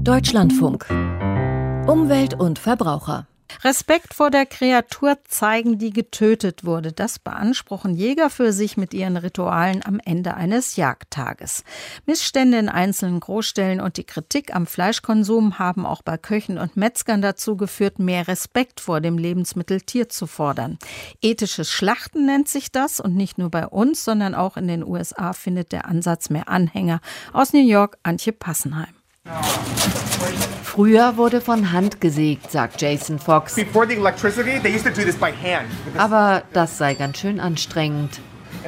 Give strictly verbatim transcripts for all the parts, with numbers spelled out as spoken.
Deutschlandfunk. Umwelt und Verbraucher. Respekt vor der Kreatur zeigen, die getötet wurde. Das beanspruchen Jäger für sich mit ihren Ritualen am Ende eines Jagdtages. Missstände in einzelnen Großstellen und die Kritik am Fleischkonsum haben auch bei Köchen und Metzgern dazu geführt, mehr Respekt vor dem Lebensmitteltier zu fordern. Ethisches Schlachten nennt sich das, und nicht nur bei uns, sondern auch in den U S A findet der Ansatz mehr Anhänger. Aus New York, Antje Passenheim. Früher wurde von Hand gesägt, sagt Jason Fox. Aber das sei ganz schön anstrengend.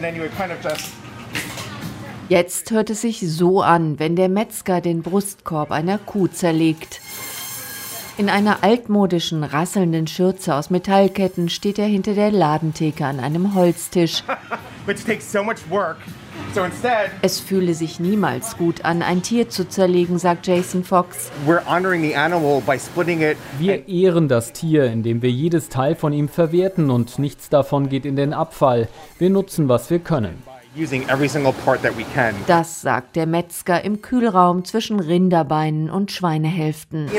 Jetzt hört es sich so an, wenn der Metzger den Brustkorb einer Kuh zerlegt. In einer altmodischen, rasselnden Schürze aus Metallketten steht er hinter der Ladentheke an einem Holztisch. Es fühle sich niemals gut an, ein Tier zu zerlegen, sagt Jason Fox. Wir ehren das Tier, indem wir jedes Teil von ihm verwerten und nichts davon geht in den Abfall. Wir nutzen, was wir können. Das sagt der Metzger im Kühlraum zwischen Rinderbeinen und Schweinehälften.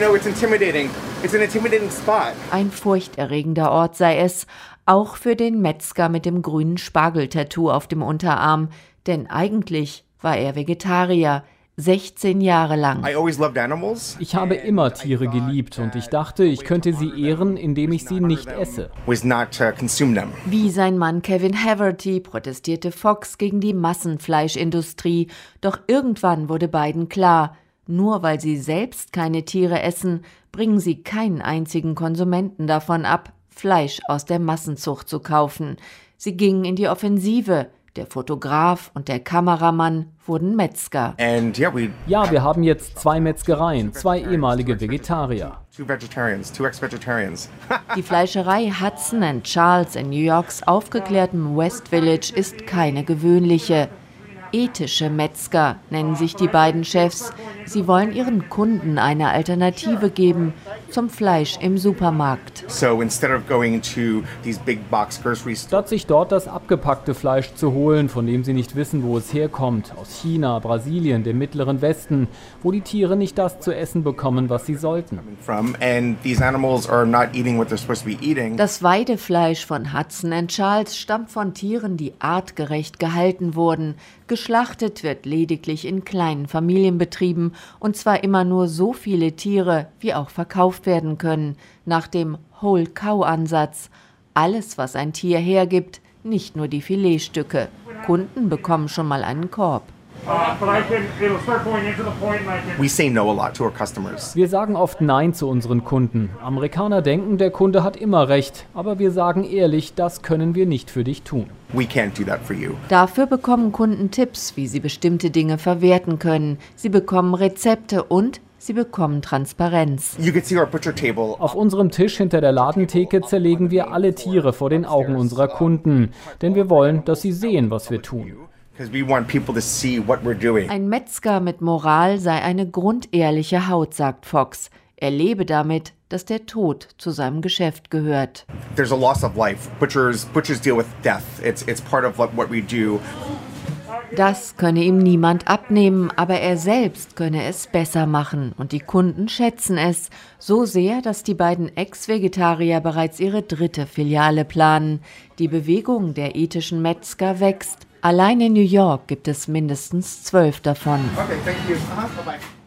Ein furchterregender Ort sei es, auch für den Metzger mit dem grünen Spargeltattoo auf dem Unterarm. Denn eigentlich war er Vegetarier, sechzehn Jahre lang. Ich habe immer Tiere geliebt und ich dachte, ich könnte sie ehren, indem ich sie nicht esse. Wie sein Mann Kevin Haverty protestierte Fox gegen die Massenfleischindustrie. Doch irgendwann wurde beiden klar, nur weil sie selbst keine Tiere essen, bringen sie keinen einzigen Konsumenten davon ab, Fleisch aus der Massenzucht zu kaufen. Sie gingen in die Offensive. Der Fotograf und der Kameramann wurden Metzger. Ja, wir haben jetzt zwei Metzgereien, zwei ehemalige Vegetarier. Die Fleischerei Hudson and Charles in New Yorks aufgeklärtem West Village ist keine gewöhnliche. Ethische Metzger nennen sich die beiden Chefs. Sie wollen ihren Kunden eine Alternative geben zum Fleisch im Supermarkt. Statt sich dort das abgepackte Fleisch zu holen, von dem sie nicht wissen, wo es herkommt, aus China, Brasilien, dem Mittleren Westen, wo die Tiere nicht das zu essen bekommen, was sie sollten. Das Weidefleisch von Hudson and Charles stammt von Tieren, die artgerecht gehalten wurden. Geschlachtet wird lediglich in kleinen Familienbetrieben, und zwar immer nur so viele Tiere, wie auch verkauft werden können, nach dem Whole-Cow-Ansatz. Alles, was ein Tier hergibt, nicht nur die Filetstücke. Kunden bekommen schon mal einen Korb. Wir sagen oft Nein zu unseren Kunden. Amerikaner denken, der Kunde hat immer recht. Aber wir sagen ehrlich, das können wir nicht für dich tun. Dafür bekommen Kunden Tipps, wie sie bestimmte Dinge verwerten können. Sie bekommen Rezepte und sie bekommen Transparenz. Auf unserem Tisch hinter der Ladentheke zerlegen wir alle Tiere vor den Augen unserer Kunden. Denn wir wollen, dass sie sehen, was wir tun. Ein Metzger mit Moral sei eine grundehrliche Haut, sagt Fox. Er lebe damit, dass der Tod zu seinem Geschäft gehört. Das könne ihm niemand abnehmen, aber er selbst könne es besser machen. Und die Kunden schätzen es so sehr, dass die beiden Ex-Vegetarier bereits ihre dritte Filiale planen. Die Bewegung der ethischen Metzger wächst. Allein in New York gibt es mindestens zwölf davon. Okay, thank you. Uh-huh. Bye-bye.